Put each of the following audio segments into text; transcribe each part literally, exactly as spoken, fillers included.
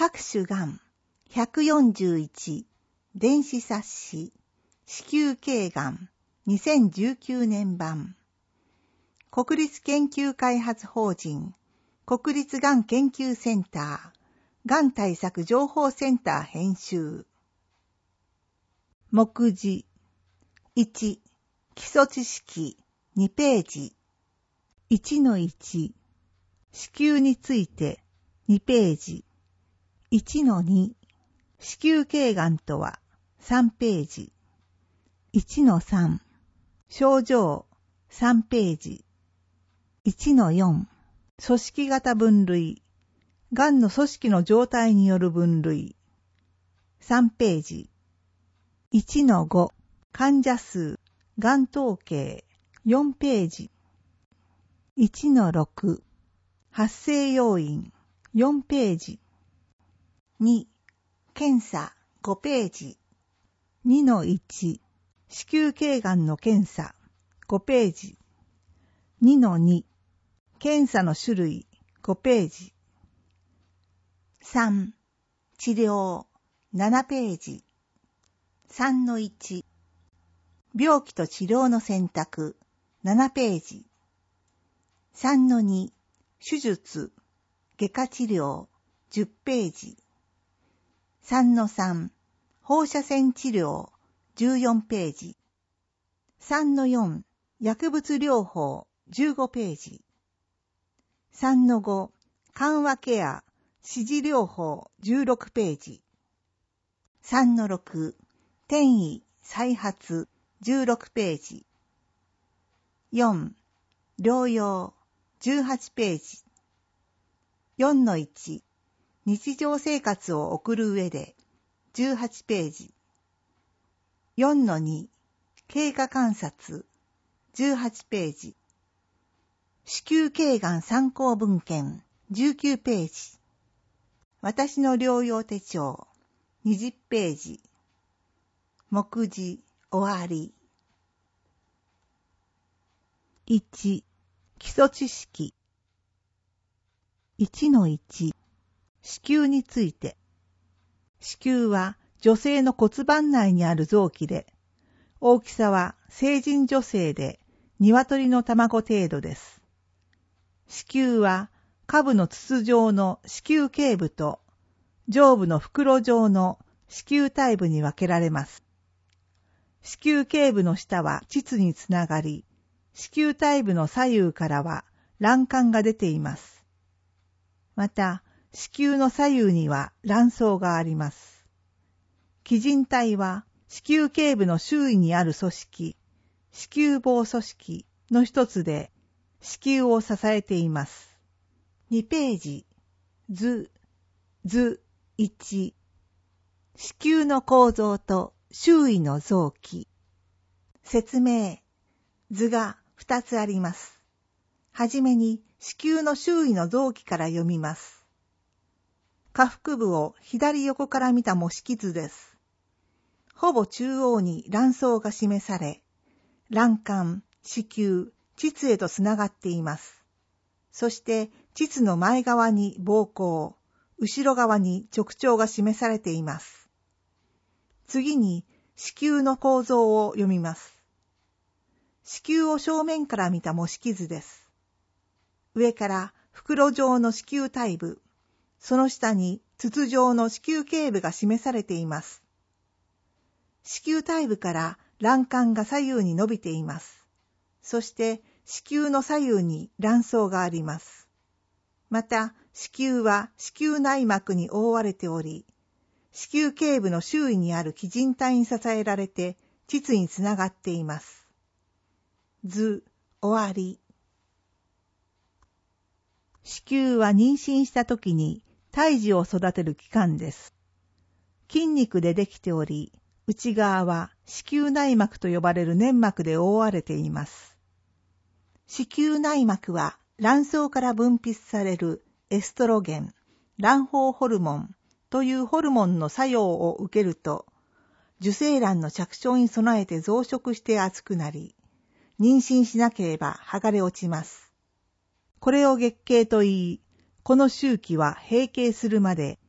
各種がんひゃくよんじゅういち電子冊子子宮頸がんにせんじゅうきゅうねん版国立研究開発法人国立がん研究センターがん対策情報センター編集目次いち基礎知識にページ いちのいち 子宮についてにページ いちのに 子宮頸がんとはさんページ いちのさん 症状さんページ いちのよん 組織型分類がんの組織の状態による分類さんページ いちのご 患者数がん統計よんページ いちのろく 発生要因よんページに検査ごページ にのいち 子宮頸がんの検査ごページ にのに 検査の種類ごページさん治療ななページ さんのいち 病気と治療の選択ななページ さんのに 手術外科治療じゅっページ さんのさん 放射線治療じゅうよんページ さんのよん 薬物療法じゅうごページ さんのご 緩和ケア支持療法じゅうろくページ さんのろく 転移再発じゅうろくページ よん 療養じゅうはちページ よんのいち 日常生活を送る上でじゅうはちページ よんのに 経過観察じゅうはちページ子宮頸がん参考文献じゅうきゅうページ私の療養手帳にじゅうページ目次終わりいち基礎知識 いちのいち 子宮について子宮は女性の骨盤内にある臓器で大きさは成人女性で鶏の卵程度です。子宮は下部の筒状の子宮頸部と上部の袋状の子宮体部に分けられます。子宮頸部の下は膣につながり、子宮体部の左右からは卵管が出ています。また、子宮の左右には卵巣があります。基靭帯は子宮頸部の周囲にある組織、子宮房組織の一つで子宮を支えています。にページ、図、図いち、子宮の構造と周囲の臓器。説明、図がふたつあります。はじめに子宮の周囲の臓器から読みます。下腹部を左横から見た模式図です。ほぼ中央に卵巣が示され、卵管、子宮、膣へとつながっています。そして膣の前側に膀胱、後ろ側に直腸が示されています。次に子宮の構造を読みます。子宮を正面から見た模式図です。上から袋状の子宮体部、その下に筒状の子宮頸部が示されています。子宮体部から卵管が左右に伸びています。そして子宮の左右に卵巣があります。また、子宮は子宮内膜に覆われており、子宮頸部の周囲にある基靭帯に支えられて膣につながっています。図、終わり。子宮は妊娠した時に胎児を育てる器官です。筋肉でできており、内側は子宮内膜と呼ばれる粘膜で覆われています。子宮内膜は卵巣から分泌されるエストロゲン、卵胞ホルモンというホルモンの作用を受けると、受精卵の着床に備えて増殖して厚くなり、妊娠しなければ剥がれ落ちます。これを月経と言い、この周期は閉経するまで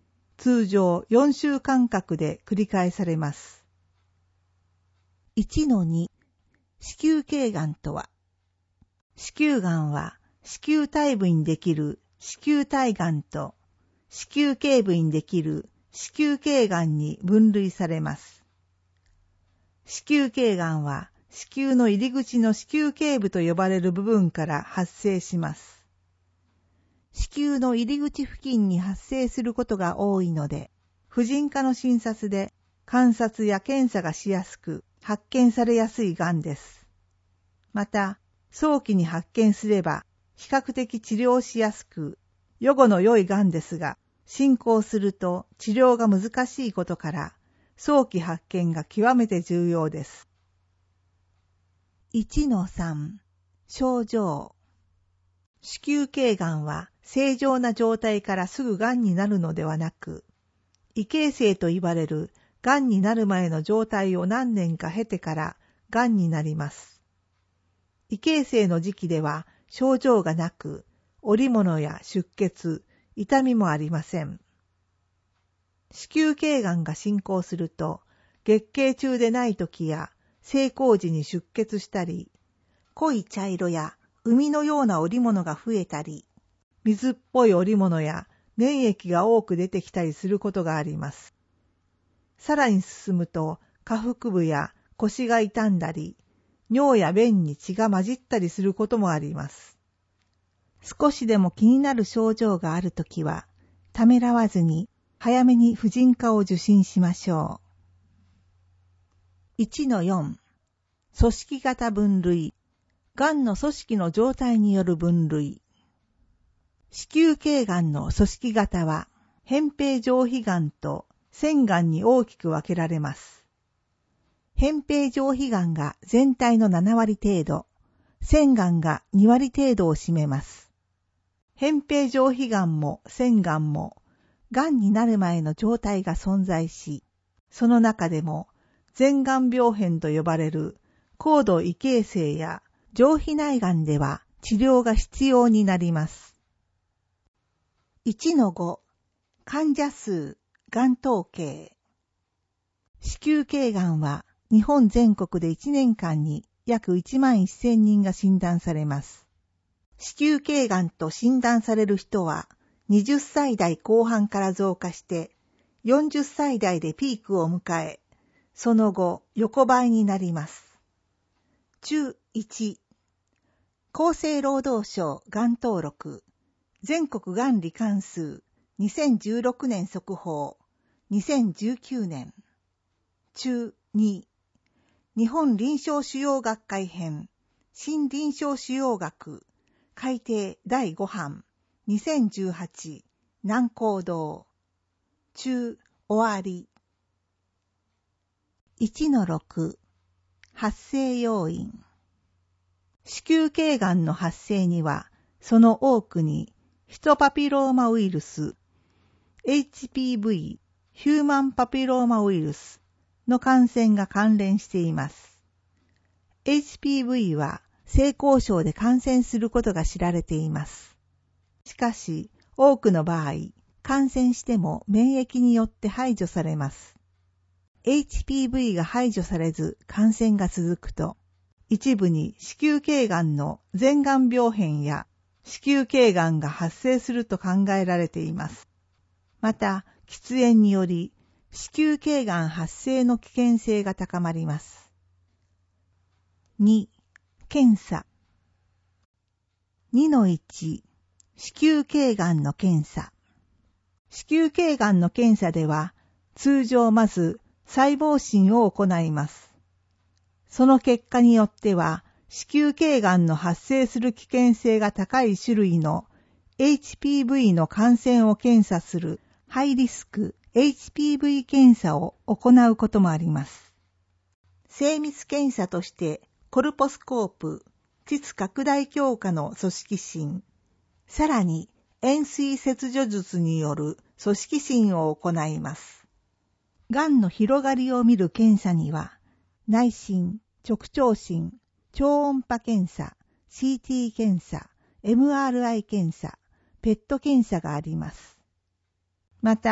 通常よん週間隔で繰り返されます。いちのに、子宮頸がんとは、子宮がんは子宮体部にできる子宮体がんと子宮頸部にできる子宮頸がんに分類されます。子宮頸がんは子宮の入り口の子宮頸部と呼ばれる部分から発生します。子宮の入り口付近に発生することが多いので、婦人科の診察で観察や検査がしやすく発見されやすいがんです。また、早期に発見すれば比較的治療しやすく、予後の良いがんですが、進行すると治療が難しいことから、早期発見が極めて重要です。いちのさん、症状。子宮頸がんは正常な状態からすぐがんになるのではなく、異形成と言われるがんになる前の状態を何年か経てからがんになります。異形成の時期では症状がなく、織物や出血、痛みもありません。子宮頸がんが進行すると、月経中でない時や性交時に出血したり、濃い茶色や海のような織物が増えたり、水っぽい織物や粘液が多く出てきたりすることがあります。さらに進むと、下腹部や腰が痛んだり、尿や便に血が混じったりすることもあります。少しでも気になる症状があるときは、ためらわずに早めに婦人科を受診しましょう。いちのよん、組織型分類。がんの組織の状態による分類。子宮頸がんの組織型は、扁平上皮がんと腺がんに大きく分けられます。扁平上皮がんが全体のななわり程度、腺がんがにわり程度を占めます。扁平上皮がんも腺がんも、がんになる前の状態が存在し、その中でも、前がん病変と呼ばれる高度異形成や上皮内がんでは治療が必要になります。いちのご、患者数、がん統計。子宮頸がんは日本全国でいちねんかんに約いちまんせんにんが診断されます。子宮頸がんと診断される人ははたち代後半から増加してよんじゅっさい代でピークを迎え、その後横ばいになります。中いち、厚生労働省がん登録、全国がん罹患数、にせんじゅうろくねん速報、にせんじゅうきゅうねん。中に、日本臨床腫瘍学会編、新臨床腫瘍学、改訂だいごはん、にせんじゅうはち、南光堂。中、終わり。いちのろく、発生要因。子宮頸がんの発生には、その多くに、ヒトパピローマウイルス、エイチピーブイ、ヒューマンパピローマウイルスの感染が関連しています。エイチピーブイ は性交渉で感染することが知られています。しかし、多くの場合、感染しても免疫によって排除されます。エイチピーブイ が排除されず感染が続くと、一部に子宮頸がんの前がん病変や子宮頸がんが発生すると考えられています。また、喫煙により子宮頸がん発生の危険性が高まります。に、検査。にのいち、子宮頸がんの検査。子宮頸がんの検査では、通常まず細胞診を行います。その結果によっては、子宮頸がんの発生する危険性が高い種類の エイチピーブイ の感染を検査するハイリスク エイチピーブイ 検査を行うこともあります。精密検査としてコルポスコープ、膣拡大強化の組織診、さらに円錐切除術による組織診を行います。がんの広がりを見る検査には、内診、直腸診、超音波検査、シーティー 検査、エムアールアイ 検査、ペット検査があります。また、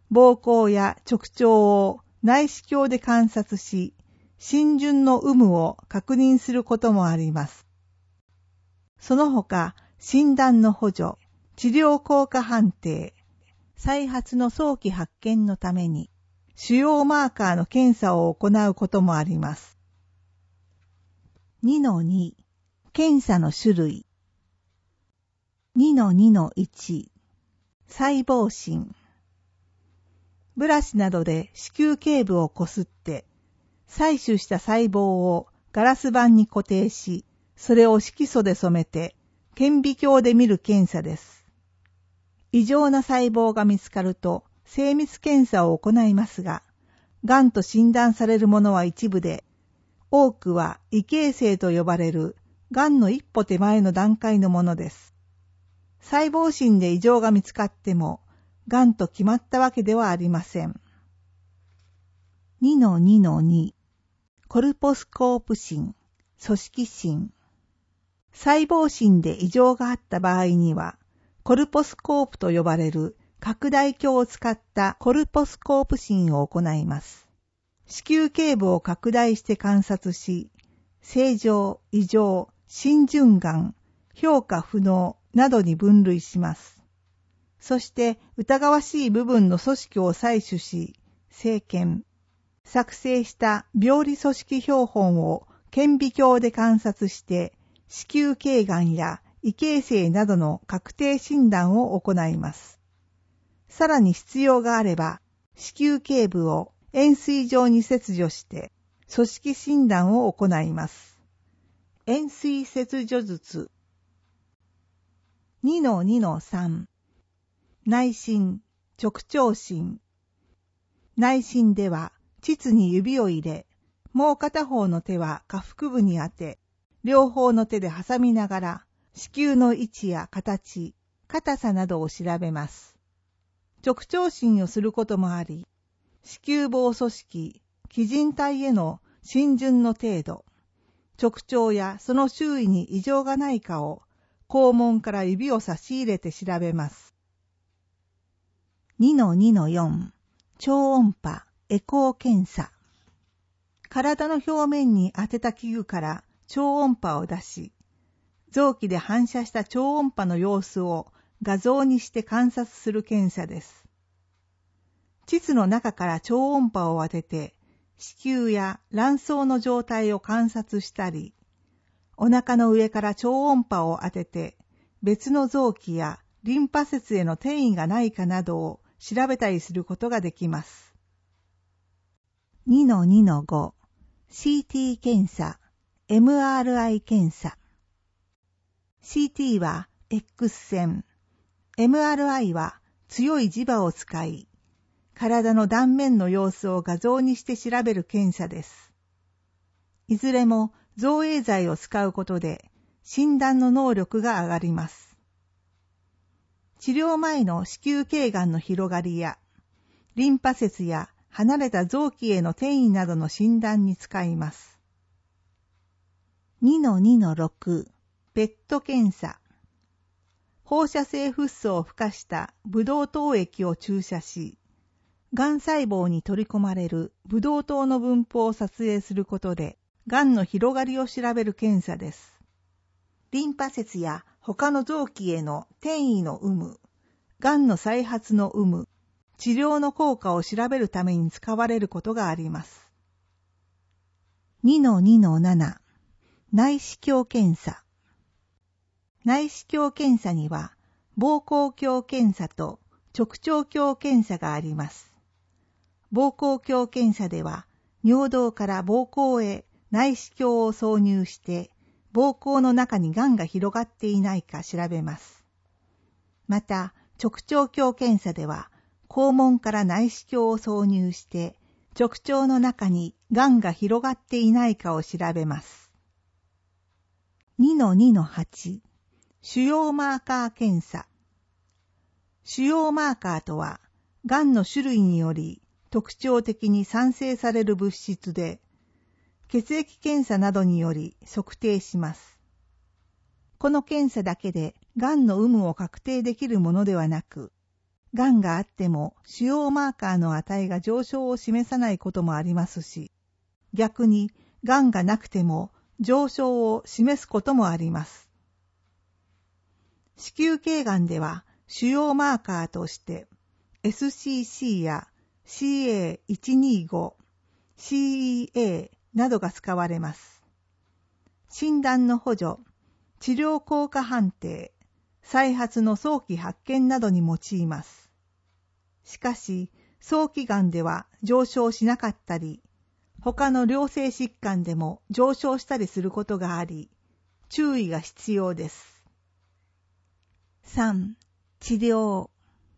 膀胱や直腸を内視鏡で観察し、浸潤の有無を確認することもあります。その他、診断の補助、治療効果判定、再発の早期発見のために、主要マーカーの検査を行うこともあります。にのに 検査の種類。にのにのいち 細胞診。ブラシなどで子宮頸部をこすって、採取した細胞をガラス板に固定し、それを色素で染めて、顕微鏡で見る検査です。異常な細胞が見つかると、精密検査を行いますが、がんと診断されるものは一部で、多くは異形成と呼ばれる、がんの一歩手前の段階のものです。細胞診で異常が見つかっても、がんと決まったわけではありません。にのにのに コルポスコープ診、組織診。細胞診で異常があった場合には、コルポスコープと呼ばれる拡大鏡を使ったコルポスコープ診を行います。子宮頸部を拡大して観察し、正常、異常、浸潤がん、評価不能などに分類します。そして疑わしい部分の組織を採取し、生検、作成した病理組織標本を顕微鏡で観察して、子宮頸がんや異形成などの確定診断を行います。さらに必要があれば、子宮頸部を円錐状に切除して、組織診断を行います。円錐切除術。にのにのさん 内診、直腸診。内診では、膣に指を入れ、もう片方の手は下腹部に当て、両方の手で挟みながら、子宮の位置や形、硬さなどを調べます。直腸診をすることもあり、子宮房組織、基靭帯への浸潤の程度、直腸やその周囲に異常がないかを、肛門から指を差し入れて調べます。にのにのよん 超音波、エコー検査。体の表面に当てた器具から超音波を出し、臓器で反射した超音波の様子を画像にして観察する検査です。膣の中から超音波を当てて、子宮や卵巣の状態を観察したり、お腹の上から超音波を当てて、別の臓器やリンパ節への転移がないかなどを調べたりすることができます。にのにのご シーティー 検査、エムアールアイ 検査。シーティー は X 線、エムアールアイ は強い磁場を使い、体の断面の様子を画像にして調べる検査です。いずれも造影剤を使うことで診断の能力が上がります。治療前の子宮頸がんの広がりや、リンパ節や離れた臓器への転移などの診断に使います。にのにのろく ペット検査。放射性フッ素を付加したブドウ糖液を注射し、がん細胞に取り込まれるブドウ糖の分布を撮影することで、がんの広がりを調べる検査です。リンパ節や他の臓器への転移の有無、がんの再発の有無、治療の効果を調べるために使われることがあります。にのにのなな 内視鏡検査。内視鏡検査には、膀胱鏡検査と直腸鏡検査があります。膀胱鏡検査では、尿道から膀胱へ内視鏡を挿入して、膀胱の中にがんが広がっていないか調べます。また、直腸鏡検査では、肛門から内視鏡を挿入して、直腸の中にがんが広がっていないかを調べます。にのにのはち 主要マーカー検査。主要マーカーとは、がんの種類により特徴的に産生される物質で、血液検査などにより測定します。この検査だけでがんの有無を確定できるものではなく、 癌があっても腫瘍マーカーの値が上昇を示さないこともありますし、逆に癌がなくても上昇を示すこともあります。子宮頸がんでは腫瘍マーカーとして エスシーシー や シーエーいちにご、シーイーエー などが使われます。診断の補助、治療効果判定、再発の早期発見などに用います。しかし、早期がんでは上昇しなかったり、他の良性疾患でも上昇したりすることがあり、注意が必要です。さん. 治療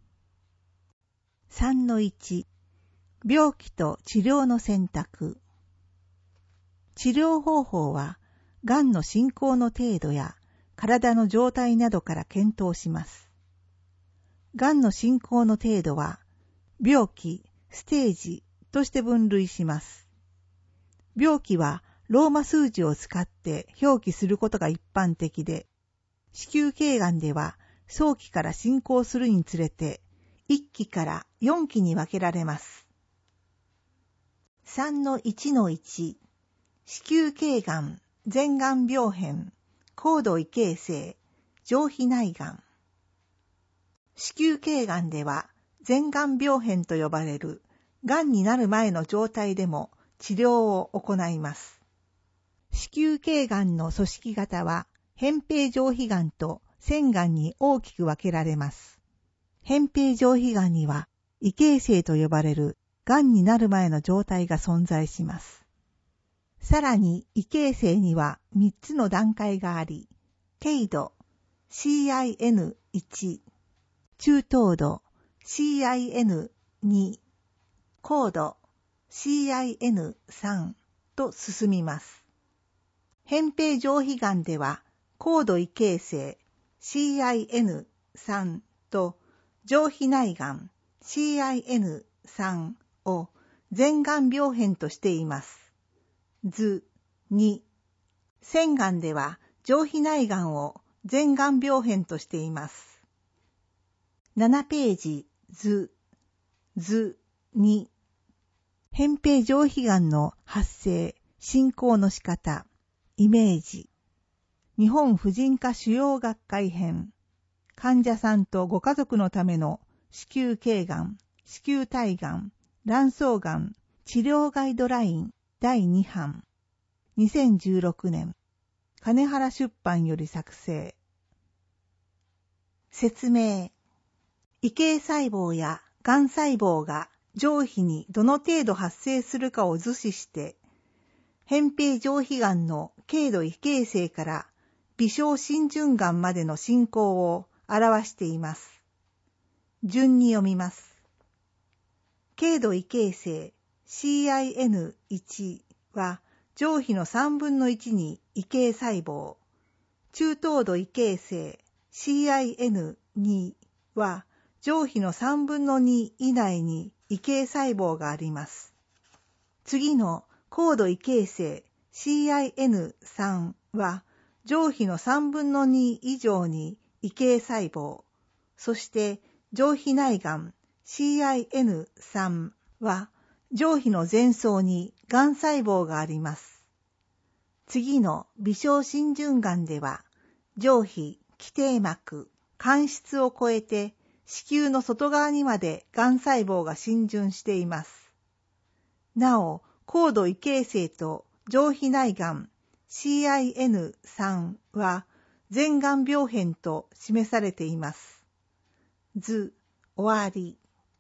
さんのいち 病気と治療の選択。治療方法は、がんの進行の程度や体の状態などから検討します。がんの進行の程度は、病気、ステージとして分類します。病気はローマ数字を使って表記することが一般的で、子宮頸がんでは早期から進行するにつれていっきからよんきに分けられます。さんのいちのいち 子宮頸がん、前がん病変、高度異形成、上皮内がん。子宮頸がんでは前がん病変と呼ばれるがんになる前の状態でも治療を行います。子宮頸がんの組織型は扁平上皮がんと腺がんに大きく分けられます。扁平上皮がんには異形成と呼ばれるがんになる前の状態が存在します。さらに異形成にはみっつの段階があり、軽度 シーアイエヌワン、中等度 シーアイエヌツー、高度 シーアイエヌスリー と進みます。扁平上皮がんでは高度異形成 シーアイエヌスリー と上皮内がん シーアイエヌスリー を前がん病変としています。図に、腺がんでは上皮内がんを前がん病変としています。ななページ図、図に、扁平上皮がんの発生、進行の仕方、イメージ。日本婦人科腫瘍学会編。患者さんとご家族のための子宮頸がん、子宮体がん、卵巣がん、治療ガイドラインだいにはん。にせんじゅうろくねん。金原出版より作成。説明。異形細胞やがん細胞が上皮にどの程度発生するかを図示して、扁平上皮がんの軽度異形成から微小浸潤がんまでの進行を表しています。順に読みます。軽度異形成 シーアイエヌワン は上皮のさんぶんのいちに異形細胞、中等度異形成 シーアイエヌツー は上皮のさんぶんのに以内に異形細胞があります。次の高度異形成 シーアイエヌスリー は上皮のさんぶんのに以上に異形細胞、そして上皮内がん シーアイエヌスリー は上皮の前層にがん細胞があります。次の微小浸潤がんでは上皮、基底膜、間質を超えて子宮の外側にまでがん細胞が浸潤しています。なお、高度異形成と上皮内がん シーアイエヌスリー は前がん病変と示されています。図、終わり。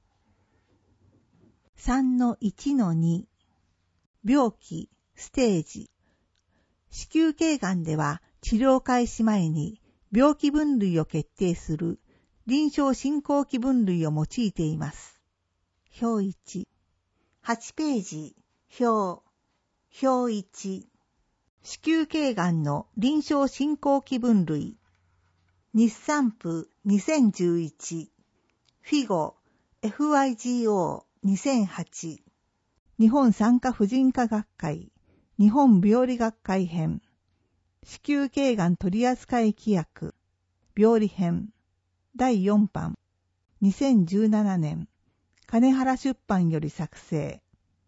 さんのいちのに 病気、ステージ。子宮頸がんでは治療開始前に病気分類を決定する臨床進行期分類を用いています。表いち、はちページ、表、表いち、子宮頸がんの臨床進行期分類、日産譜にせんじゅういち、フィゴ エフワイジーオーにせんはち、日本産科婦人科学会、日本病理学会編、子宮頸がん取扱規約、病理編、だいよんばん、 にせんじゅうななねん、金原出版より作成。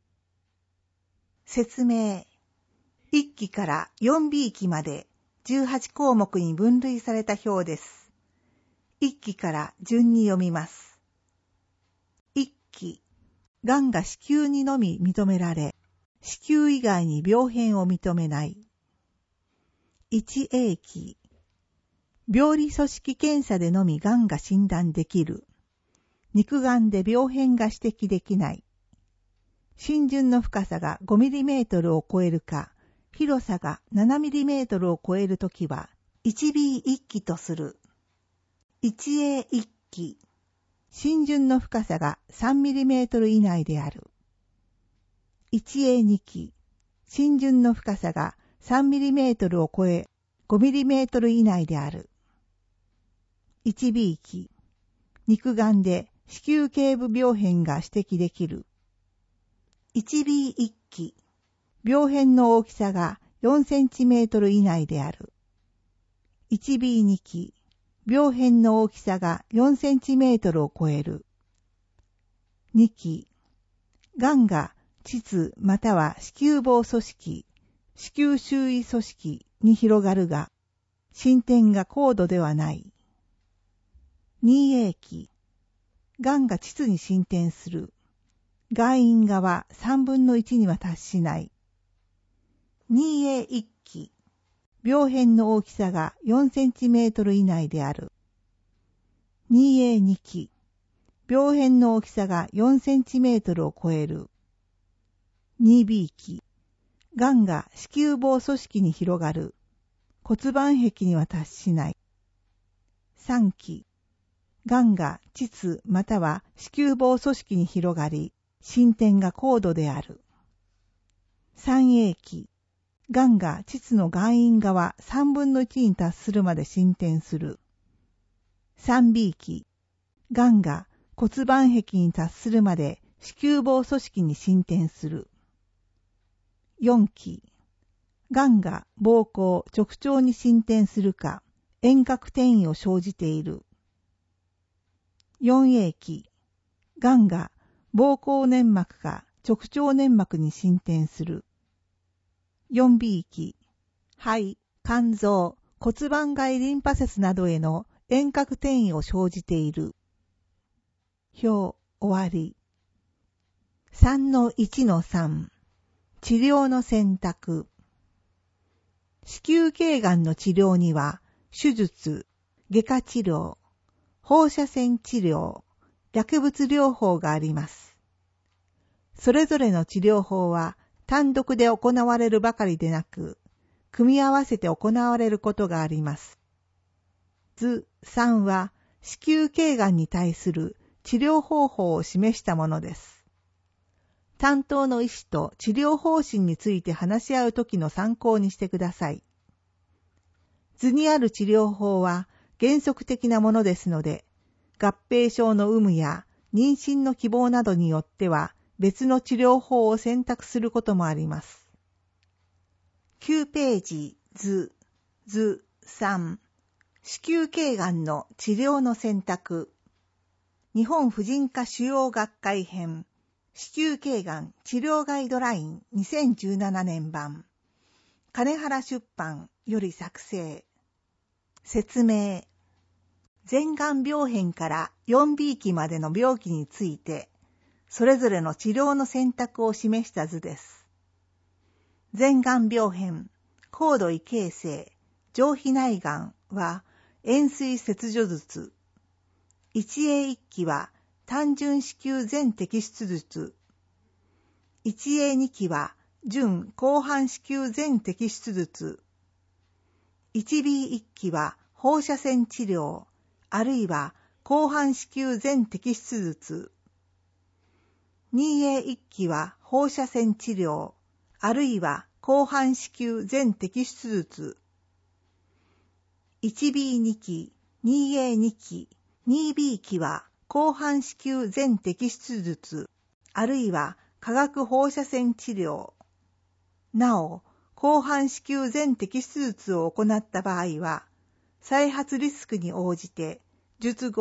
説明。いっきから よんビー 期までじゅうはちこうもくに分類された表です。いっきから順に読みます。いっき、がんが子宮にのみ認められ、子宮以外に病変を認めない。いちエー 期、病理組織検査でのみがんが診断できる。肉がんで病変が指摘できない。浸潤の深さが ごミリメートル を超えるか、広さが ななミリメートル を超えるときは、いちビーいっ 期とする。いちエーいっ 期、浸潤の深さが さんミリメートル 以内である。いちエーに 期、浸潤の深さが さんミリメートル を超え、ごミリメートル 以内である。いちビー 期、肉がんで子宮頸部病変が指摘できる。いちビーいっ 期、病変の大きさがよんセンチメートル 以内である。いちビーに 期、病変の大きさがよんセンチメートル を超える。に期、がんが膣または子宮房組織、子宮周囲組織に広がるが、進展が高度ではない。にエー 期、がんが膣に進展する。外陰側さんぶんのいちには達しない。にエーいっ 期、病変の大きさがよんセンチメートル 以内である。にエーに 期、病変の大きさがよんセンチメートル を超える。にビー 期、がんが子宮房組織に広がる。骨盤壁には達しない。さん期、がんが膣または子宮房組織に広がり、進展が高度である。さんエー 期、がんが膣の外陰側さんぶんのいちに達するまで進展する。さんビー 期、がんが骨盤壁に達するまで子宮房組織に進展する。よん期、がんが膀胱、直腸に進展するか、遠隔転移を生じている。よんエー 期、がんが膀胱粘膜か直腸粘膜に進展する。よんビー 期、肺、肝臓、骨盤外リンパ節などへの遠隔転移を生じている。表、終わり。さんのいちのさん、治療の選択。子宮頸がんの治療には、手術、外科治療、放射線治療、薬物療法があります。それぞれの治療法は単独で行われるばかりでなく、組み合わせて行われることがあります。図さんは子宮頸がんに対する治療方法を示したものです。担当の医師と治療方針について話し合うときの参考にしてください。図にある治療法は原則的なものですので、合併症の有無や妊娠の希望などによっては別の治療法を選択することもあります。きゅうページ図、図さん、子宮頸がんの治療の選択。日本婦人科腫瘍学会編、子宮頸がん治療ガイドラインにせんじゅうななねん版、金原出版より作成。説明。前がん病変から よんビー 期までの病気について、それぞれの治療の選択を示した図です。前がん病変、高度異形成、上皮内がんは円錐切除術。いちエーいっ 期は単純子宮全摘出術。いちエーに 期は準広範子宮全摘出術。いちビーいっ 期は放射線治療、あるいは広範子宮全摘出術。にエーいっ 期は放射線治療、あるいは広範子宮全摘出術。いちビーに 期、にエーに 期、にビー 期は広範子宮全摘出術、あるいは化学放射線治療。なお、広範子宮全摘出術を行った場合は、再発リスクに応じて術後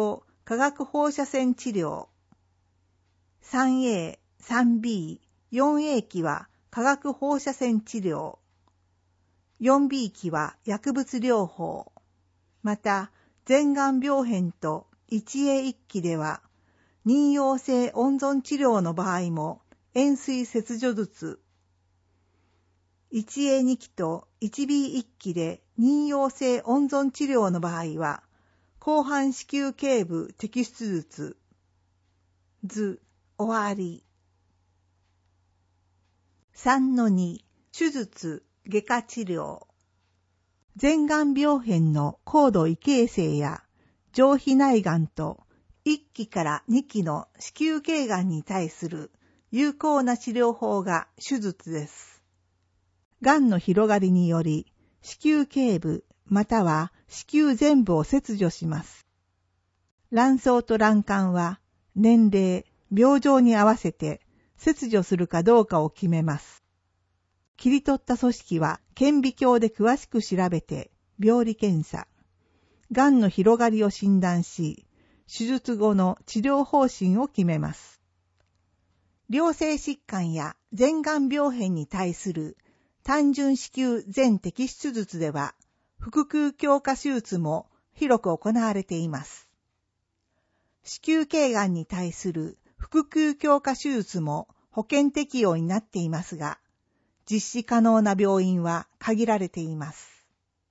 化学放射線治療。スリーエー、スリービー、フォーエー 期は化学放射線治療。フォービー 期は薬物療法。また、前がん病変と ワンエーいち 期では、妊用性温存治療の場合も塩水切除術。ワンエーに 期と ワンビーいち 期で妊用性温存治療の場合は、広範子宮頸部摘出術。図、終わり。さんのに、手術、外科治療。前がん病変の高度異形成や上皮内がんといっ期からに期の子宮頸がんに対する有効な治療法が手術です。がんの広がりにより子宮頸部または子宮全部を切除します。卵巣と卵管は年齢、病状に合わせて切除するかどうかを決めます。切り取った組織は顕微鏡で詳しく調べて病理検査、がんの広がりを診断し、手術後の治療方針を決めます。良性疾患や前がん病変に対する単純子宮全摘出術では、腹腔鏡下手術も広く行われています。子宮頸がんに対する腹腔鏡下手術も保険適用になっていますが、実施可能な病院は限られています。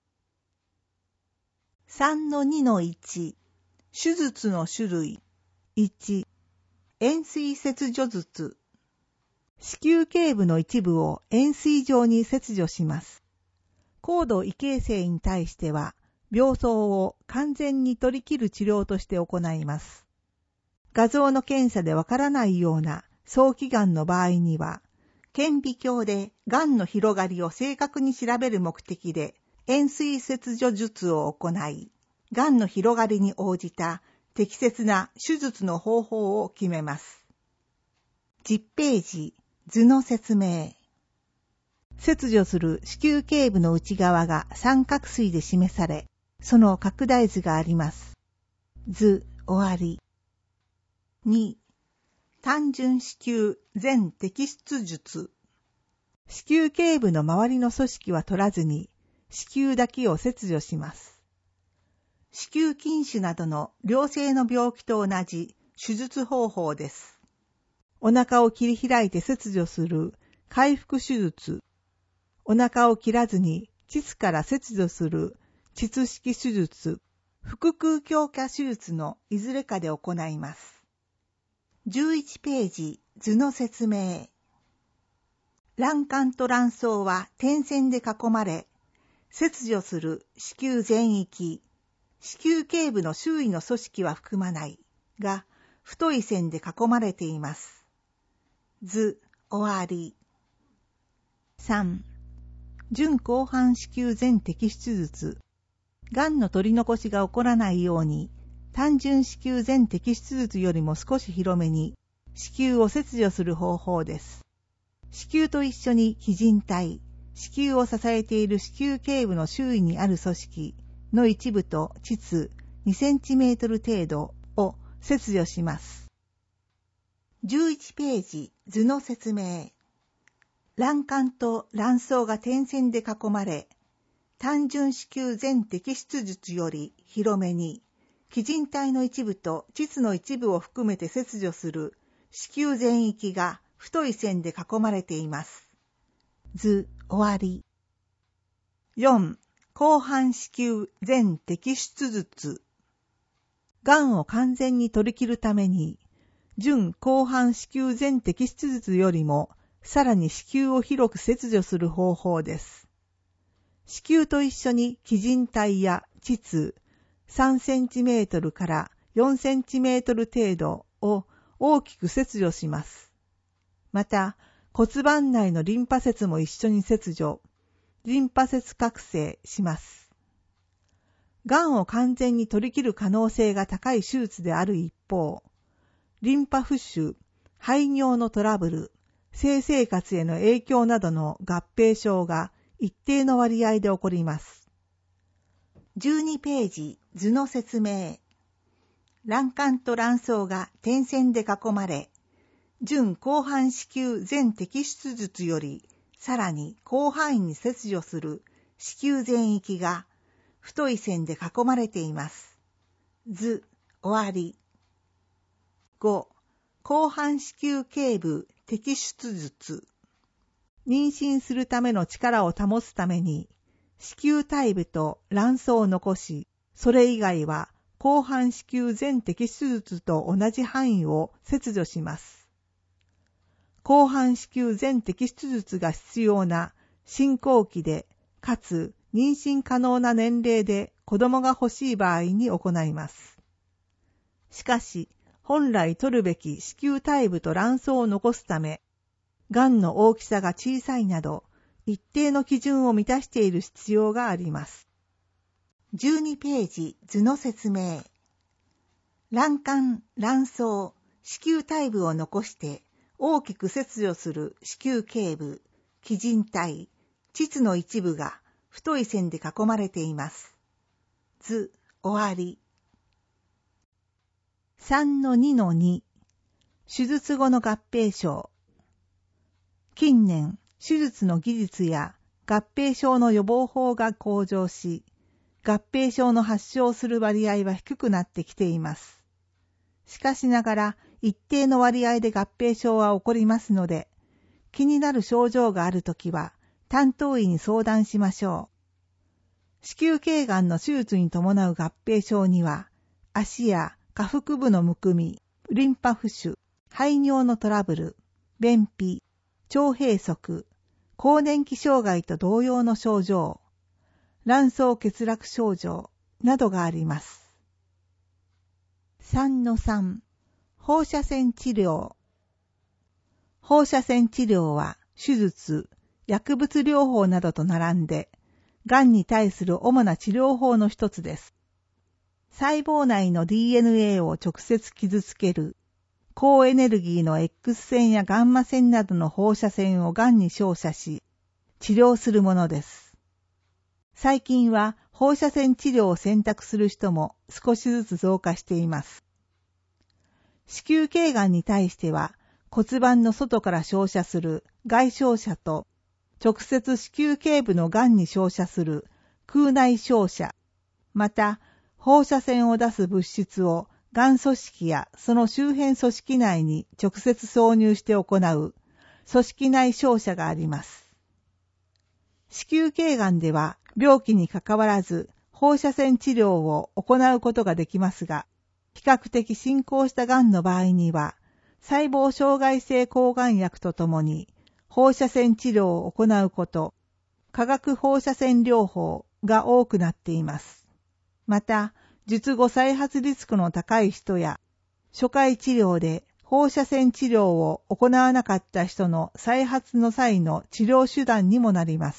さんのにのいち、手術の種類。いち、塩水切除術。子宮頸部の一部を塩水状に切除します。高度異形成に対しては、病巣を完全に取り切る治療として行います。画像の検査でわからないような早期がんの場合には、顕微鏡でがんの広がりを正確に調べる目的で塩水切除術を行い、がんの広がりに応じた適切な手術の方法を決めます。じゅっページ、図の説明。切除する子宮頸部の内側が三角錐で示され、その拡大図があります。図、終わり。に、単純子宮全摘出術。子宮頸部の周りの組織は取らずに、子宮だけを切除します。子宮筋腫などの良性の病気と同じ手術方法です。お腹を切り開いて切除する開腹手術。お腹を切らずに膣から切除する膣式手術。腹腔鏡下手術のいずれかで行います。じゅういちページ、図の説明。卵管と卵巣は点線で囲まれ、切除する子宮全域、子宮頸部の周囲の組織は含まないが、太い線で囲まれています。図、終わり。さん、準広範子宮全摘出術。がんの取り残しが起こらないように、単純子宮全摘出術よりも少し広めに子宮を切除する方法です。子宮と一緒に基靭帯、子宮を支えている子宮頸部の周囲にある組織の一部と膣にセンチメートル程度を切除します。じゅういちページ、図の説明。卵管と卵巣が点線で囲まれ、単純子宮全摘出術より広めに、基靭帯の一部と膣の一部を含めて切除する子宮全域が太い線で囲まれています。図、終わり。よん、広範子宮全摘出術。がんを完全に取り切るために、準広範子宮全摘出術よりもさらに子宮を広く切除する方法です。子宮と一緒に基靭帯や膣、さんセンチメートルからよんセンチメートル程度を大きく切除します。また、骨盤内のリンパ節も一緒に切除、リンパ節覚醒します。がんを完全に取り切る可能性が高い手術である一方、リンパ浮腫、排尿のトラブル、性生活への影響などの合併症が一定の割合で起こります。じゅうにページ、図の説明。 卵管と卵巣が点線で囲まれ、準広範子宮全摘出術よりさらに広範囲に切除する子宮全域が太い線で囲まれています。図、終わり。ご. 広範子宮頸部摘出術。妊娠するための力を保つために、子宮体部と卵巣を残し、それ以外は広範子宮全摘出術と同じ範囲を切除します。広範子宮全摘出術が必要な進行期で、かつ妊娠可能な年齢で子供が欲しい場合に行います。しかし、本来取るべき子宮体部と卵巣を残すため、癌の大きさが小さいなど、一定の基準を満たしている必要があります。じゅうにページ図の説明。卵管、卵巣、子宮体部を残して大きく切除する子宮頸部、基靭帯、膣の一部が太い線で囲まれています。図、終わり。さんのにのに 手術後の合併症。近年、手術の技術や合併症の予防法が向上し、合併症の発症する割合は低くなってきています。しかしながら、一定の割合で合併症は起こりますので、気になる症状があるときは、担当医に相談しましょう。子宮頸がんの手術に伴う合併症には、足や下腹部のむくみ、リンパ浮腫、排尿のトラブル、便秘、腸閉塞、更年期障害と同様の症状、卵巣欠落症状などがあります。さんのさん 放射線治療。放射線治療は手術、薬物療法などと並んで、がんに対する主な治療法の一つです。細胞内の ディーエヌエー を直接傷つける、高エネルギーの X 線やガンマ線などの放射線をがんに照射し、治療するものです。最近は放射線治療を選択する人も少しずつ増加しています。子宮頸がんに対しては骨盤の外から照射する外照射と直接子宮頸部のがんに照射する空内照射、また放射線を出す物質をがん組織やその周辺組織内に直接挿入して行う組織内照射があります。子宮頸がんでは病気にかかわらず放射線治療を行うことができますが、比較的進行したがんの場合には、細胞障害性抗がん薬とともに放射線治療を行うこと、化学放射線療法が多くなっています。また、術後再発リスクの高い人や、初回治療で放射線治療を行わなかった人の再発の際の治療手段にもなります。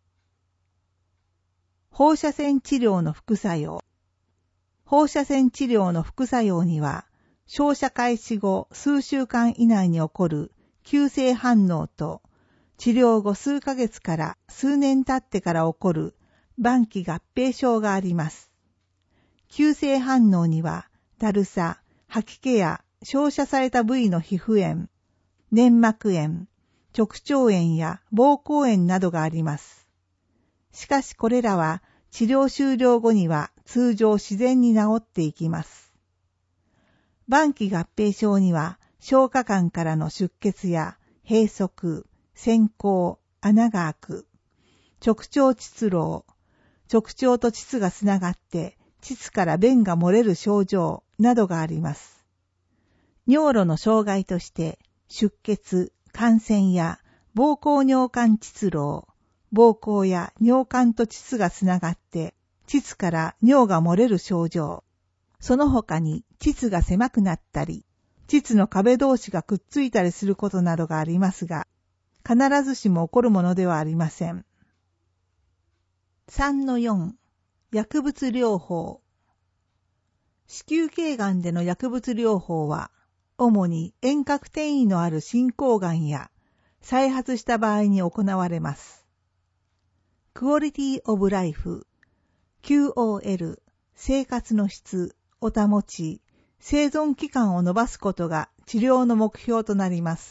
放射線治療の副作用。放射線治療の副作用には、照射開始後数週間以内に起こる急性反応と、治療後数ヶ月から数年経ってから起こる晩期合併症があります。急性反応には、だるさ、吐き気や照射された部位の皮膚炎、粘膜炎、直腸炎や膀胱炎などがあります。しかしこれらは治療終了後には通常自然に治っていきます。晩期合併症には消化管からの出血や閉塞、閃光、穴が開く、直腸膣漏、直腸と膣がつながって膣から便が漏れる症状などがあります。尿路の障害として出血、感染や膀胱尿管膣漏、膀胱や尿管と膣がつながって膣から尿が漏れる症状、その他に膣が狭くなったり、膣の壁同士がくっついたりすることなどがありますが、必ずしも起こるものではありません。さんのよん 薬物療法。子宮頸がんでの薬物療法は、主に遠隔転移のある進行がんや再発した場合に行われます。クオリティオブライフ、キューオーエル、生活の質を保ち、 生存期間を延ばすことが治療の目標となります。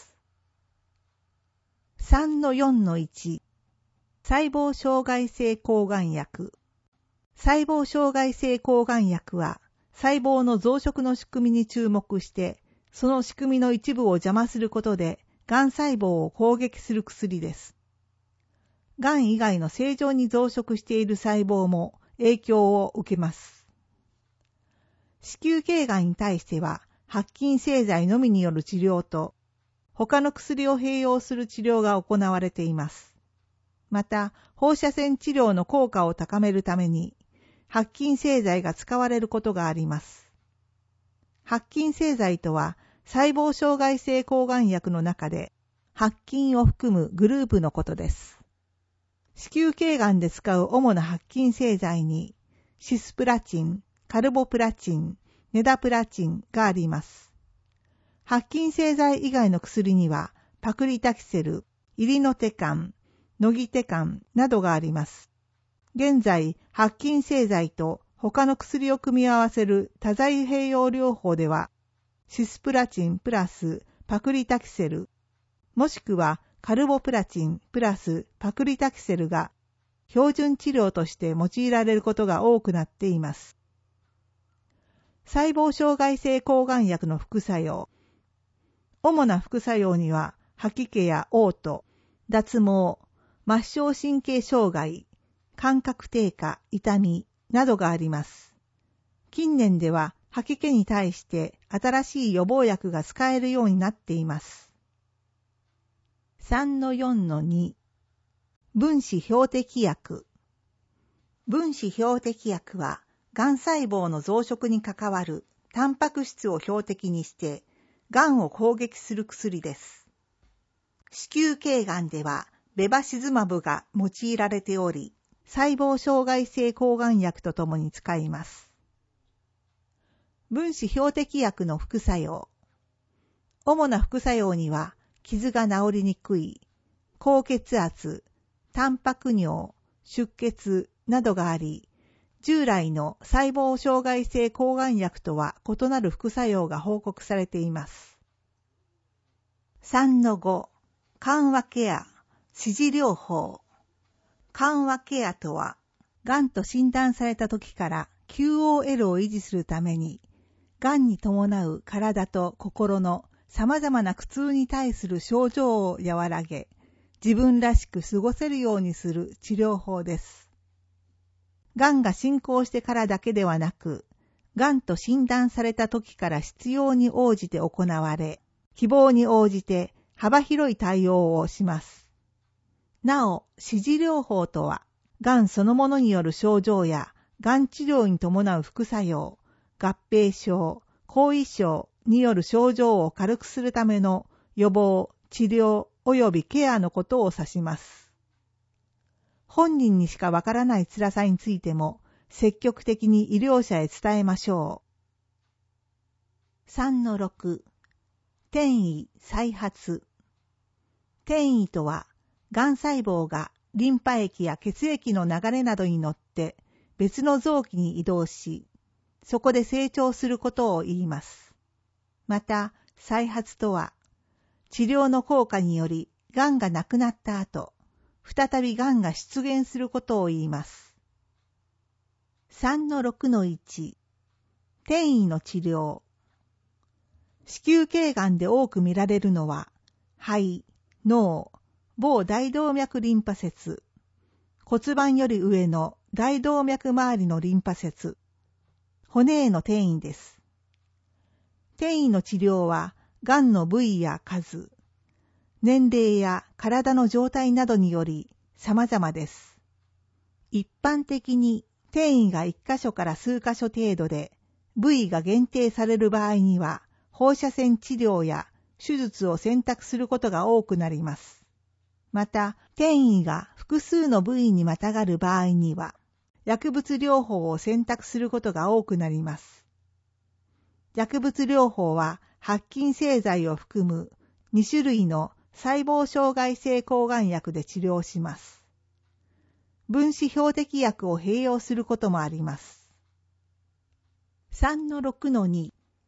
さんのよんのいち、細胞障害性抗がん薬。細胞障害性抗がん薬は、細胞の増殖の仕組みに注目して、その仕組みの一部を邪魔することで、がん細胞を攻撃する薬です。がん以外の正常に増殖している細胞も影響を受けます。子宮頸がんに対しては、白菌製剤のみによる治療と、他の薬を併用する治療が行われています。また、放射線治療の効果を高めるために、白菌製剤が使われることがあります。白菌製剤とは、細胞障害性抗がん薬の中で、白菌を含むグループのことです。子宮頸がんで使う主な白菌製剤に、シスプラチン、カルボプラチン、ネダプラチンがあります。白菌製剤以外の薬には、パクリタキセル、イリノテカン、ノギテカンなどがあります。現在、白菌製剤と他の薬を組み合わせる多剤併用療法では、シスプラチンプラスパクリタキセル、もしくはカルボプラチンプラスパクリタキセルが標準治療として用いられることが多くなっています。細胞障害性抗がん薬の副作用。主な副作用には、吐き気や嘔吐、脱毛、末梢神経障害、感覚低下、痛みなどがあります。近年では吐き気に対して新しい予防薬が使えるようになっています。さんのよんのに、分子標的薬。分子標的薬は、がん細胞の増殖に関わるタンパク質を標的にして、がんを攻撃する薬です。子宮頸がんでは、ベバシズマブが用いられており、細胞障害性抗がん薬とともに使います。分子標的薬の副作用。主な副作用には、傷が治りにくい、高血圧、タンパク尿、出血などがあり、従来の細胞障害性抗がん薬とは異なる副作用が報告されています。さんのご、緩和ケア、支持療法。緩和ケアとは、がんと診断された時から キューオーエル を維持するために、がんに伴う体と心の様々な苦痛に対する症状を和らげ、自分らしく過ごせるようにする治療法です。がんが進行してからだけではなく、がんと診断された時から必要に応じて行われ、希望に応じて幅広い対応をします。なお、支持療法とは、がんそのものによる症状や、がん治療に伴う副作用、合併症、後遺症による症状を軽くするための予防、治療及びケアのことを指します。本人にしかわからない辛さについても積極的に医療者へ伝えましょう。さんのろく、転移再発。転移とは、がん細胞がリンパ液や血液の流れなどに乗って別の臓器に移動し、そこで成長することを言います。また、再発とは、治療の効果によりがんがなくなった後、再びがんが出現することを言います。さんのろくのいち、転移の治療。子宮頸がんで多く見られるのは、肺、脳、某大動脈リンパ節、骨盤より上の大動脈周りのリンパ節、骨への転移です。転移の治療は、がんの部位や数、年齢や体の状態などにより様々です。一般的に転移が一箇所から数箇所程度で、部位が限定される場合には、放射線治療や手術を選択することが多くなります。また、転移が複数の部位にまたがる場合には、薬物療法を選択することが多くなります。薬物療法は、白菌製剤を含むに種類の細胞障害性抗がん薬で治療します。分子標的薬を併用することもあります。さんのろくのに、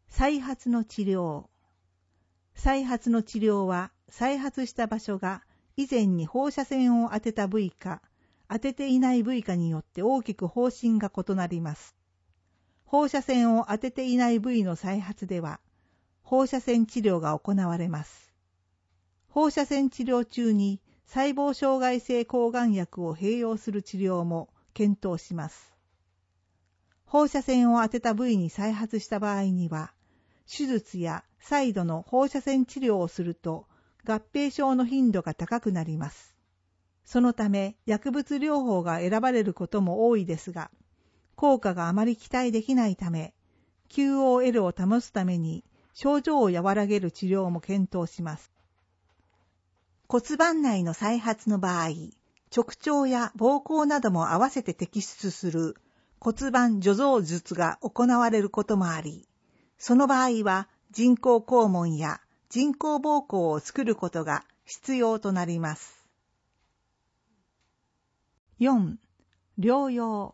再発の治療。再発の治療は、再発した場所が以前に放射線を当てた部位か、当てていない部位かによって大きく方針が異なります。放射線を当てていない部位の再発では、放射線治療が行われます。放射線治療中に細胞障害性抗がん薬を併用する治療も検討します。放射線を当てた部位に再発した場合には、手術や再度の放射線治療をすると合併症の頻度が高くなります。そのため薬物療法が選ばれることも多いですが、効果があまり期待できないため、キューオーエル を保つために症状を和らげる治療も検討します。骨盤内の再発の場合、直腸や膀胱なども合わせて摘出する骨盤除造術が行われることもあり、その場合は人工肛門や人工膀胱を作ることが必要となります。よん. 療養。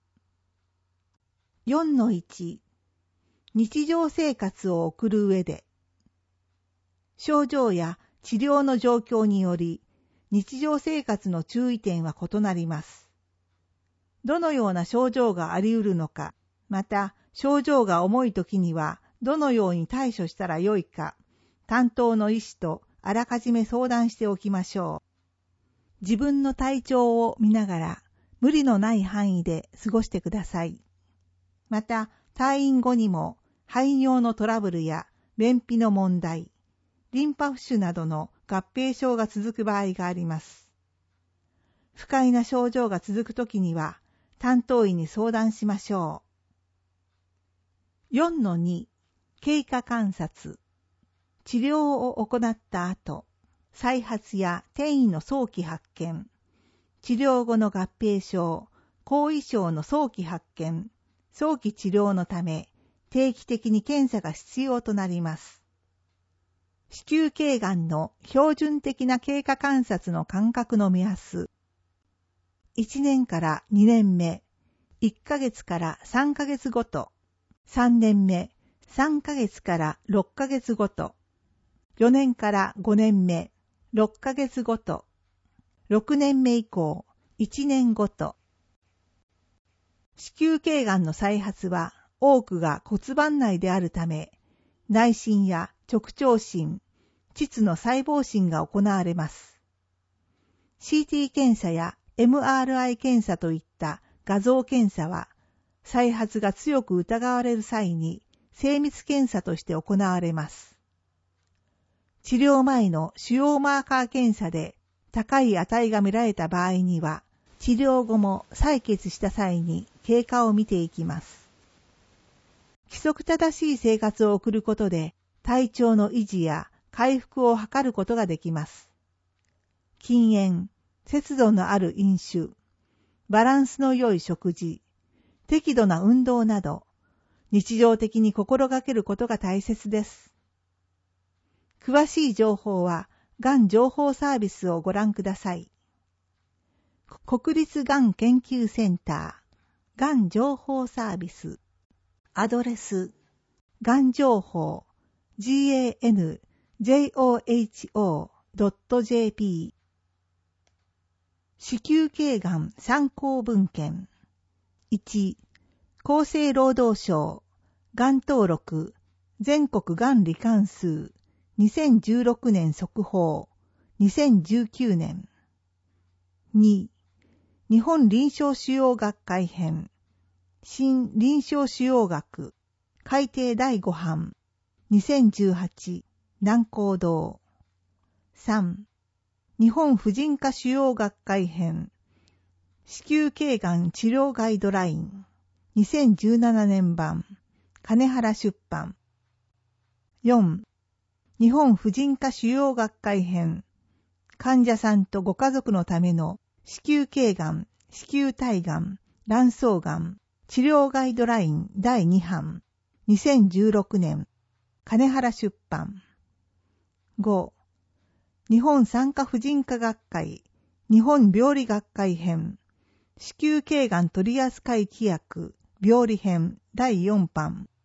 よんのいち. 日常生活を送る上で、症状や治療の状況により日常生活の注意点は異なります。どのような症状があり得るのか、また症状が重い時にはどのように対処したらよいか、担当の医師とあらかじめ相談しておきましょう。自分の体調を見ながら無理のない範囲で過ごしてください。また退院後にも排尿のトラブルや便秘の問題、リンパ浮腫などの合併症が続く場合があります。不快な症状が続くときには担当医に相談しましょう。よんのに. 経過観察。治療を行った後、再発や転移の早期発見、治療後の合併症、後遺症の早期発見、早期治療のため定期的に検査が必要となります。子宮頸がんの標準的な経過観察の間隔の目安。いちねんからにねんめ、いっかげつからさんかげつごと、さんねんめ、さんかげつからろっかげつごと、よねんからごねんめ、ろっかげつごと、ろくねんめ以降、いちねんごと。子宮頸がんの再発は多くが骨盤内であるため、内診や直腸診、膣の細胞診が行われます。シーティー 検査や エムアールアイ 検査といった画像検査は、再発が強く疑われる際に精密検査として行われます。治療前の腫瘍マーカー検査で高い値が見られた場合には、治療後も採血した際に経過を見ていきます。規則正しい生活を送ることで体調の維持や回復を図ることができます。禁煙、節度のある飲酒、バランスの良い食事、適度な運動など、日常的に心がけることが大切です。詳しい情報は、がん情報サービスをご覧ください。国立がん研究センター、がん情報サービス、アドレス、がん情報、ジーエーエヌジェイオーエイチオードットジェーピー 子宮頸がん参考文献。いち. 厚生労働省がん登録全国がん罹患数にせんじゅうろくねん速報にせんじゅうきゅうねん。に. 日本臨床腫瘍学会編新臨床腫瘍学改訂だいご版にせんじゅうはち南光堂。さん. 日本婦人科腫瘍学会編子宮頸がん治療ガイドラインにせんじゅうななねん版金原出版。よん. 日本婦人科腫瘍学会編患者さんとご家族のための子宮頸がん、子宮体がん、卵巣がん治療ガイドラインだいに版にせんじゅうろくねん金原出版。ご. 日本産科婦人科学会日本病理学会編子宮頸がん取扱規約病理編だいよん版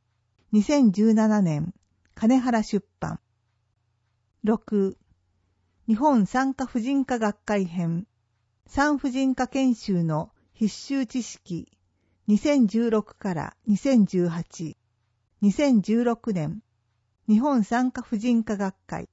にせんじゅうななねん金原出版。ろく、日本産科婦人科学会編産婦人科研修の必修知識にせんじゅうろくからにせんじゅうはち、にせんじゅうろくねん日本産科婦人科学会。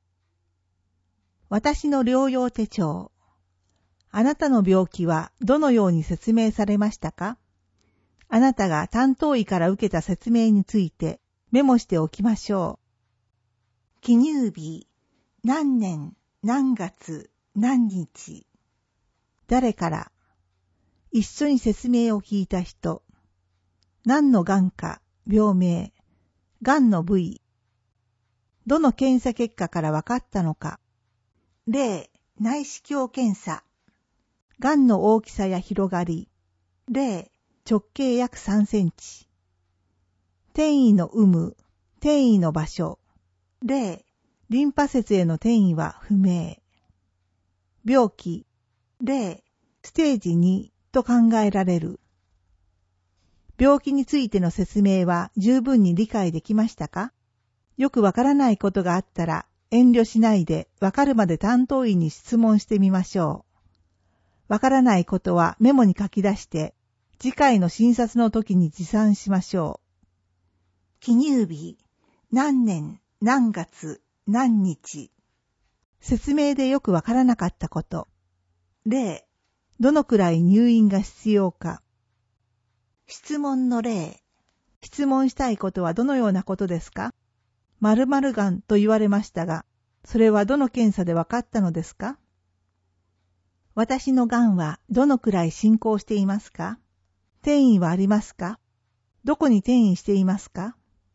私の療養手帳。あなたの病気はどのように説明されましたか？あなたが担当医から受けた説明についてメモしておきましょう。記入日、何年、何月、何日。誰から。一緒に説明を聞いた人。何の癌か、病名。癌の部位。どの検査結果から分かったのか。例、内視鏡検査。癌の大きさや広がり。例、直径約さんセンチ。転移の有無、転移の場所。例、リンパ節への転移は不明。病気。例、ステージにと考えられる。病気についての説明は十分に理解できましたか？よくわからないことがあったら遠慮しないでわかるまで担当医に質問してみましょう。わからないことはメモに書き出して次回の診察の時に持参しましょう。記入日、何年、何月、何日。説明でよくわからなかったこと。例、どのくらい入院が必要か。質問の例。質問したいことはどのようなことですか？〇〇がんと言われましたが、それはどの検査でわかったのですか？私のがんはどのくらい進行していますか？転移はありますか？どこに転移していますか？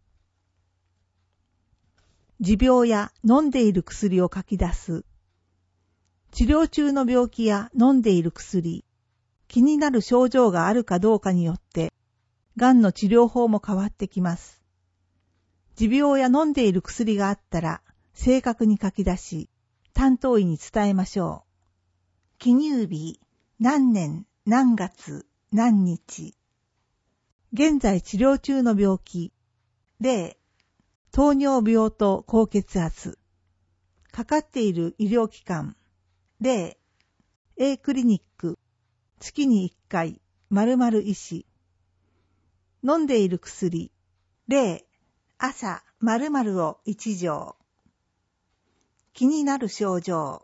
持病や飲んでいる薬を書き出す。治療中の病気や飲んでいる薬、気になる症状があるかどうかによって、がんの治療法も変わってきます。持病や飲んでいる薬があったら、正確に書き出し、担当医に伝えましょう。記入日、何年、何月、何日。現在治療中の病気。例、糖尿病と高血圧。かかっている医療機関。例、A クリニック。月にいっかい、〇〇医師。飲んでいる薬。例、朝、〇〇をいち錠。気になる症状。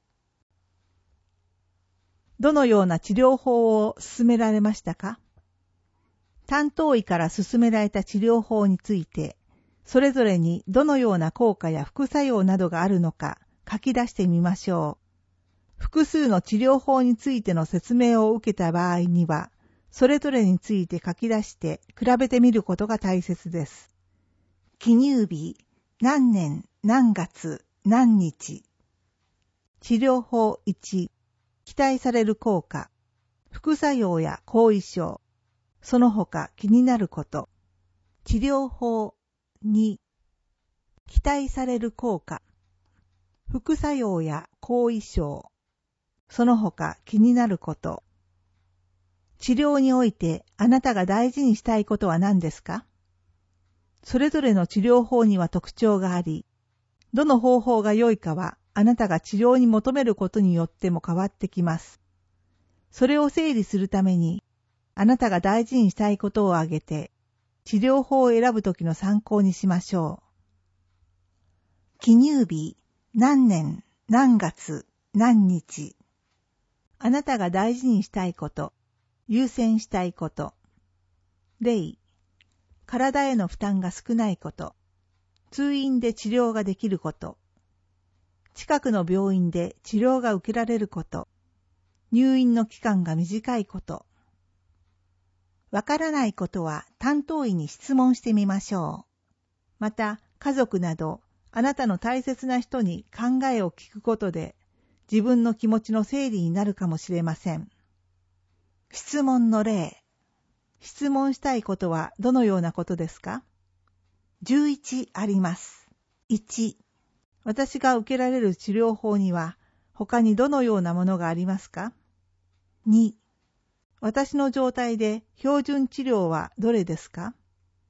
どのような治療法を勧められましたか？担当医から勧められた治療法について、それぞれにどのような効果や副作用などがあるのか書き出してみましょう。複数の治療法についての説明を受けた場合には、それぞれについて書き出して比べてみることが大切です。記入日、何年、何月、何日。治療法いち、期待される効果、副作用や後遺症、その他気になること。治療法に、期待される効果、副作用や後遺症、その他気になること。治療においてあなたが大事にしたいことは何ですか？それぞれの治療法には特徴があり、どの方法が良いかはあなたが治療に求めることによっても変わってきます。それを整理するために、あなたが大事にしたいことを挙げて、治療法を選ぶときの参考にしましょう。記入日、何年、何月、何日。あなたが大事にしたいこと、優先したいこと。例、体への負担が少ないこと、通院で治療ができること、近くの病院で治療が受けられること、入院の期間が短いこと。わからないことは担当医に質問してみましょう。また、家族など、あなたの大切な人に考えを聞くことで、自分の気持ちの整理になるかもしれません。質問の例。質問したいことはどのようなことですか？じゅういちあります。いち、私が受けられる治療法には他にどのようなものがありますか？に、私の状態で標準治療はどれですか？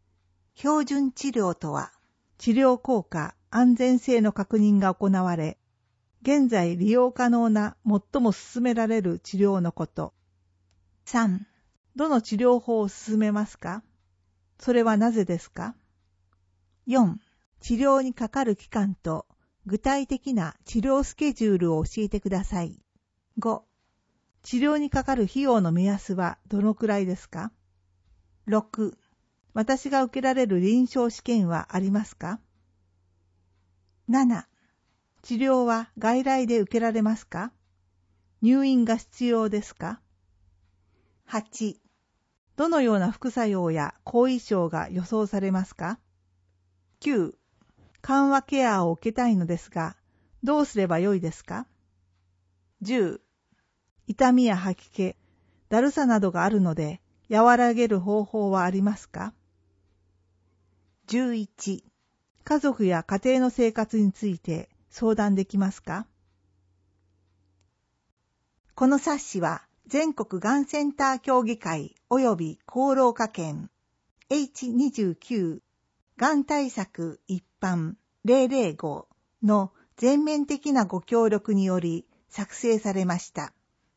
標準治療とは、治療効果、安全性の確認が行われ、現在利用可能な最も進められる治療のこと。さん. どの治療法を進めますか？それはなぜですか？よん. 治療にかかる期間と具体的な治療スケジュールを教えてください。ご. 治療にかかる費用の目安はどのくらいですか？ろく. 私が受けられる臨床試験はありますか？なな. 治療は外来で受けられますか？入院が必要ですか？はち. どのような副作用や後遺症が予想されますか？きゅう. 緩和ケアを受けたいのですが、どうすればよいですか？じゅう. 痛みや吐き気、だるさなどがあるので、和らげる方法はありますか？じゅういち. 家族や家庭の生活について相談できますか？この冊子は全国がんセンター協議会及び厚労科研 エイチにじゅうきゅう がん対策一般ゼロゼロごの全面的なご協力により作成されました。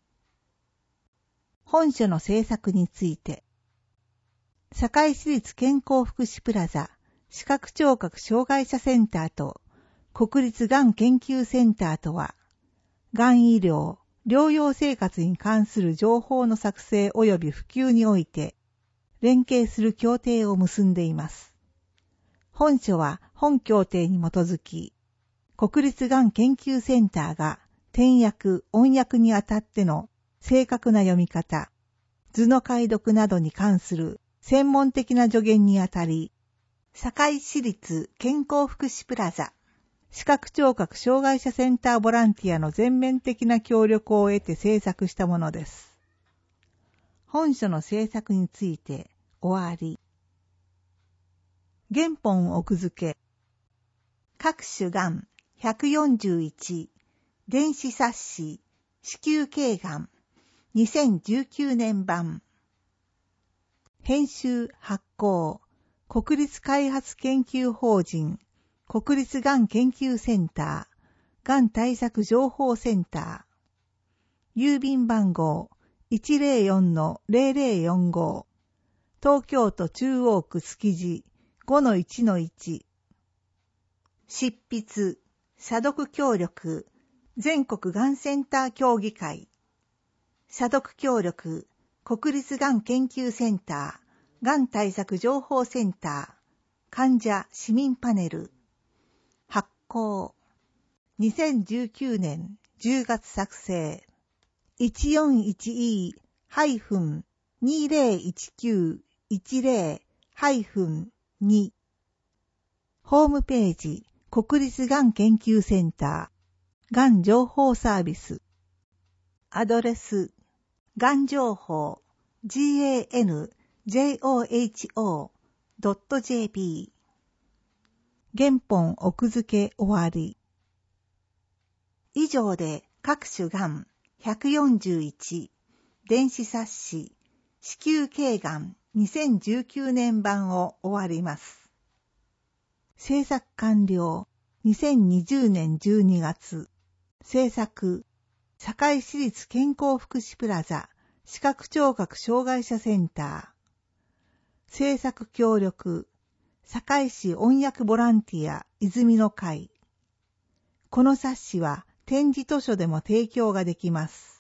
本書の制作について、堺市立健康福祉プラザ視覚聴覚障害者センターと国立がん研究センターとは、がん医療、療養生活に関する情報の作成及び普及において、連携する協定を結んでいます。本書は本協定に基づき、国立がん研究センターが点訳、音訳にあたっての正確な読み方、図の解読などに関する専門的な助言にあたり、堺市立健康福祉プラザ視覚聴覚障害者センターボランティアの全面的な協力を得て制作したものです。本書の制作について終わり。原本奥付け。各種がんひゃくよんじゅういち電子冊子子宮頸がんにせんじゅうきゅうねん版。編集発行国立開発研究法人国立がん研究センターがん対策情報センター郵便番号 いちゼロよんのゼロゼロよんご 東京都中央区築地 ごのいちのいち 執筆査読協力全国がんセンター協議会査読協力国立がん研究センターがん対策情報センター患者市民パネル発行にせんじゅうきゅうねんじゅうがつ作成 いちよんいちイー にゼロいちきゅう いちゼロ に ホームページ国立がん研究センターがん情報サービスアドレスがん情報 ジェーエヌジョホ ドット ジェーピー 原本奥付け終わり。以上で各種がんひゃくよんじゅういち電子冊子子宮頸がんにせんじゅうきゅうねん版を終わります。制作完了にせんにじゅうねんじゅうにがつ制作堺市立健康福祉プラザ視覚聴覚障害者センター制作協力堺市音訳ボランティア泉の会この冊子は展示図書でも提供ができます。